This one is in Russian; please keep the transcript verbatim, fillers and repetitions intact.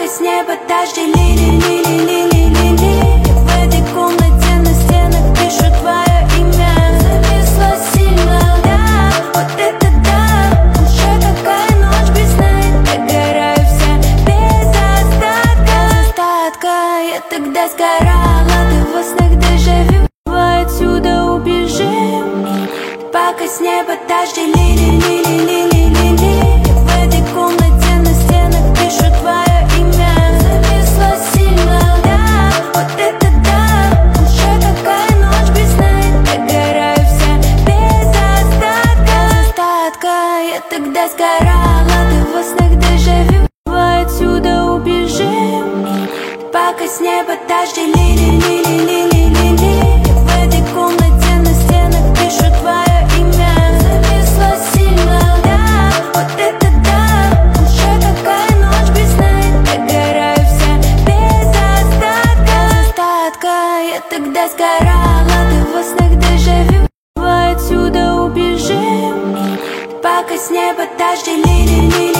пока с неба дожди лили, лили, лили, лили. В этой комнате на стенах пишу твое имя. Зависла сильно, да, вот это да. Уже какая ночь без сна, догораю вся без остатка. Остатка, я тогда сгорала, ты во снах дежавю. Отсюда убежим, пока с неба дожди лили, лили, лили, лили. В этой комнате на стенах пишу твое имя. Зависла сильно, да, вот это да. Уже какая ночь без сна, догораю вся без остатка. Остатка, я тогда сгорала, ты во снах дежавю. Отсюда убежим, пока с неба дожди лили, лили, лили, лили. В этой комнате на стенах пишу твое имя. Зависла сильно, да, вот это да. Уже какая ночь без сна, догораю вся без остатка. Остатка, я тогда сгорала, ты во снах дежавю. Отсюда убежим, пока с неба дожди лили, лили.